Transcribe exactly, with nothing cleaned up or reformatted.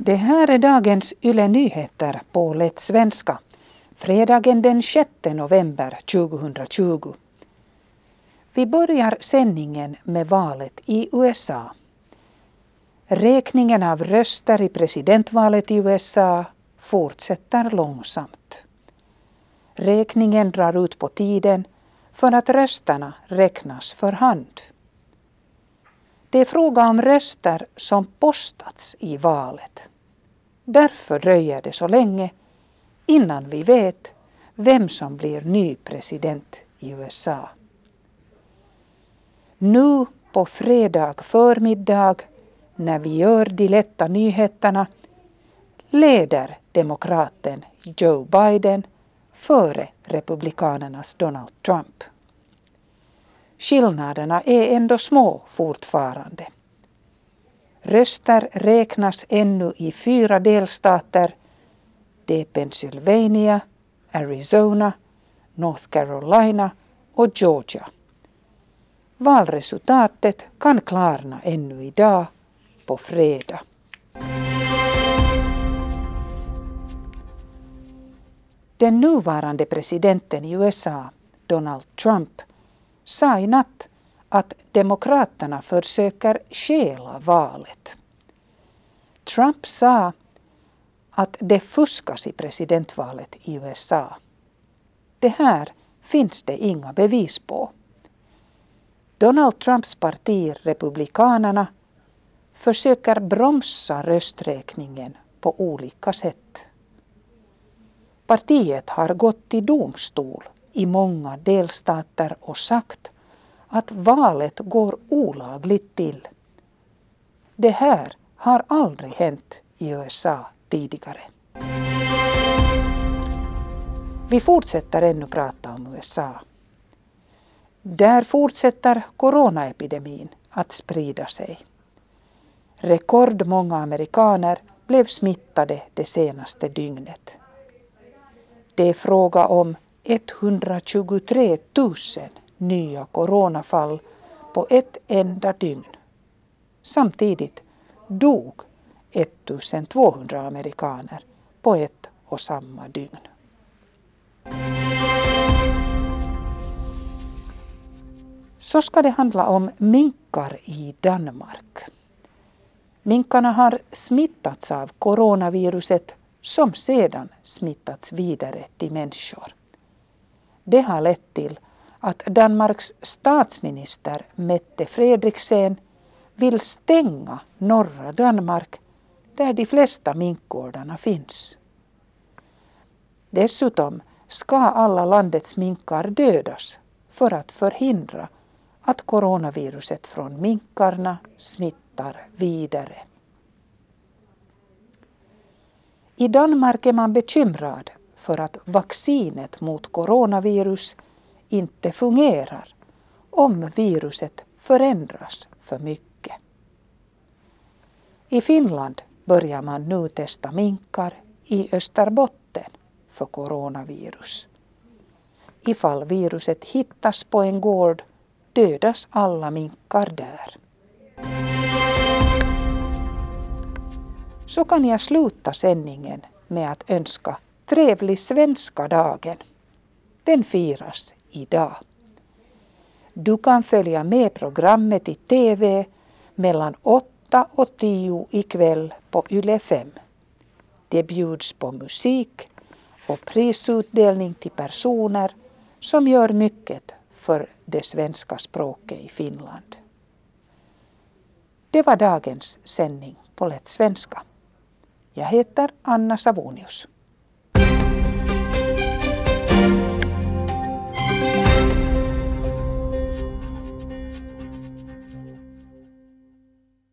Det här är dagens Yle Nyheter på Lätt Svenska, fredagen den sjätte november tjugohundratjugo. Vi börjar sändningen med valet i U S A. Räkningen av röster i presidentvalet i U S A fortsätter långsamt. Räkningen drar ut på tiden för att rösterna räknas för hand. Det är fråga om röster som postats i valet. Därför dröjer det så länge innan vi vet vem som blir ny president i U S A. Nu på fredag förmiddag när vi gör de lätta nyheterna leder demokraten Joe Biden före republikanernas Donald Trump. Skillnaderna är ändå små fortfarande. Röster räknas ännu i fyra delstater. Det är Pennsylvania, Arizona, North Carolina och Georgia. Valresultatet kan klarna ännu idag på fredag. Den nuvarande presidenten i U S A, Donald Trump, sa i natt att demokraterna försöker stjäla valet. Trump sa att det fuskas i presidentvalet i U S A. Det här finns det inga bevis på. Donald Trumps parti, Republikanerna, försöker bromsa rösträkningen på olika sätt. Partiet har gått till domstol i många delstater och sagt att valet går olagligt till. Det här har aldrig hänt i U S A tidigare. Vi fortsätter ännu prata om U S A. Där fortsätter coronaepidemin att sprida sig. Rekordmånga amerikaner blev smittade det senaste dygnet. Det är fråga om etthundratjugotre tusen nya coronafall på ett enda dygn. Samtidigt dog ettusentvåhundra amerikaner på ett och samma dygn. Så ska det handla om minkar i Danmark. Minkarna har smittats av coronaviruset som sedan smittats vidare till människor. Det har lett till att Danmarks statsminister Mette Frederiksen vill stänga norra Danmark där de flesta minkgårdarna finns. Dessutom ska alla landets minkar dödas för att förhindra att coronaviruset från minkarna smittar vidare. I Danmark är man bekymrad för att vaccinet mot coronavirus inte fungerar om viruset förändras för mycket. I Finland börjar man nu testa minkar i Österbotten för coronavirus. Ifall viruset hittas på en gård dödas alla minkar där. Så kan jag sluta sändningen med att önska trevlig svenska dagen. Den firas idag. Du kan följa med programmet i T V mellan åtta och tio ikväll på Yle fem. Det bjuds på musik och prisutdelning till personer som gör mycket för det svenska språket i Finland. Det var dagens sändning på Lätt Svenska. Jag heter Anna Savonius.